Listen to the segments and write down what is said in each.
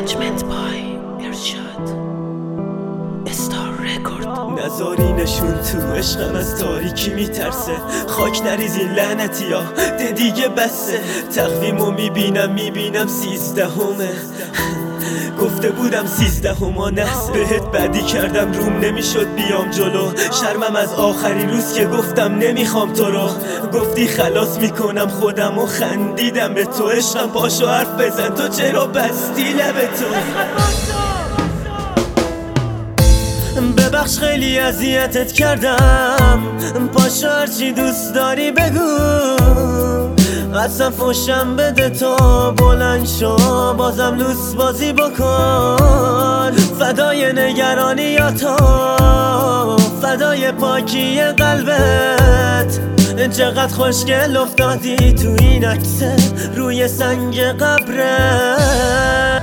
Arrangement by ارشاد استار رکورد. نذارینشون تو عشقم از تاریکی میترسه، خاک نریزی لعنتی ها ده دیگه بسه. تقویمو میبینم 13همه، گفته بودم 13 نحسه. بهت بدی کردم روم نمیشد بیام جلو، شرمم از آخرین روز که گفتم نمیخوام تو رو. گفتی خلاص میکنم خودم و خندیدم به تو. عشقم پاشو حرف بزن، تو چرا بستی لب تو؟ ببخش خیلی اذیتت کردم، پاشو هرچی دوست داری بگو. اصلا فوشم بده تو بلند شو، بازم لوس بازی بکن. فدای نگرانی یا تو، فدای پاکی قلبت. چقدر خوشگل افتادی تو این عکسه روی سنگ قبرت.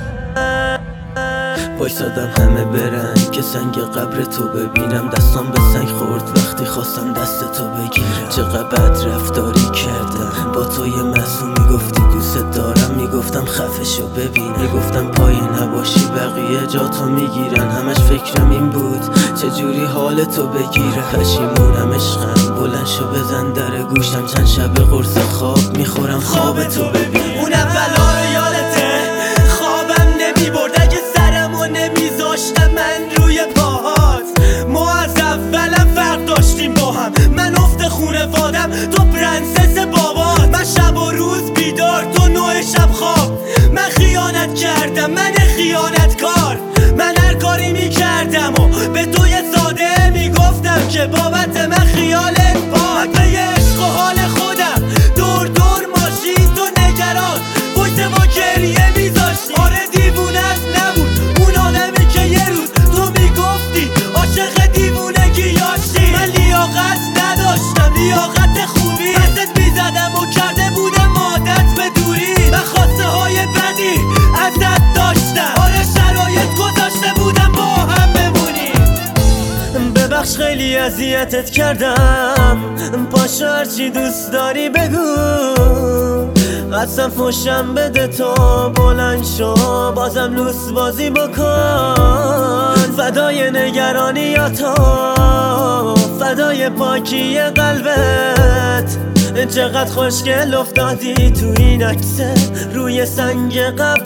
وایسادم همه برن که سنگ قبر تو ببینم. دستام به سنگ خورد وقتی خواستم دست تو بگیرم. چقدر بد رفتاری کردم با تو، یه معصوم میگفتی دوست دارم، میگفتم خفشو ببین، میگفتم پای نباشی بقیه جا تو میگیرن. همش فکرم این بود چجوری حال تو بگیره. پشیمونم عشقم، بلند شو بزن در گوشم. چند شب قرص خواب میخورم خواب تو ببین. اون اولا رو یادته خوابم نمیبرد اگه سرمو نمیذاشتم من روی پاهات. ما از اولم فرق داشتیم با هم، من افت خونوادم تو پرنسس بابات. من شب و روز بیدار تو نوع شب خواب. من خیانت کردم، من خیانتکار. من هر کاری میکردم و به تو یه ساده میگفتم که بابت من خیالت پاک. به عشق و حال خودم دور ماشین تو نگران پشت با گریه میذاشتی. آره دیوونت نبود اون آدمی که یه روز تو میگفتی عاشق دیوونگی یاشتی. من لیاقت نداشتم، لیاقت خوبی دستت میزدم و کرده بودم عادت به دوری. من خواسته های بدی ازت داشتم، آره شرایط گذاشته بودم با هم بمونی. ببخش خیلی اذیتت کردم، پاشو هرچی دوست داری بگو. اصلا فوشم بده تو بلند شو، بازم لوس بازی بکن. فدای نگرانی یا تو، فدای پاکی قلبت. چقدر خوشگل افتادی تو این عکسه روی سنگ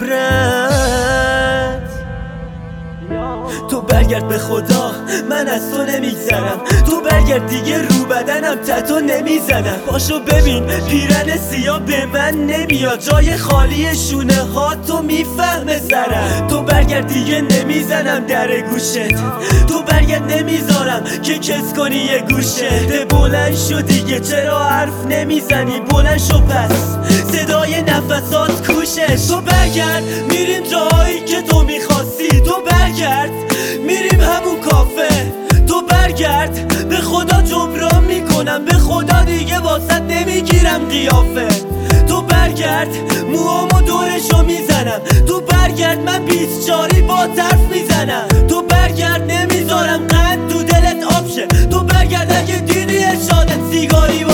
قبرت. تو برگرد به خدا، من از تو نمیگذرم. تو برگرد دیگه رو بدنم تتو نمیزنم. پاشو ببین پیرن سیاه به من نمیاد، جای خالی شونه ها تو میفهمه سرم. تو برگرد دیگه نمیزنم در گوشت، تو برگرد نمیذارم که کس کنی یه گوشه. بلند شو دیگه چرا حرف نمیزنی؟ بلند شو پس صدای نفسات کوشش. تو برگرد میریم جایی که تو میخواستی. تو برگرد میریم همون کافه. تو برگرد به خدا جبران میکنم، به خدا دیگه واسط نمیگیرم قیافه. تو برگرد موامو دورشو میزنم. تو برگرد من 24 با طرف میزنم. تو برگرد نمیذارم قند تو دلت آب شه. تو برگرد اگه دیدی ارشادت سیگاری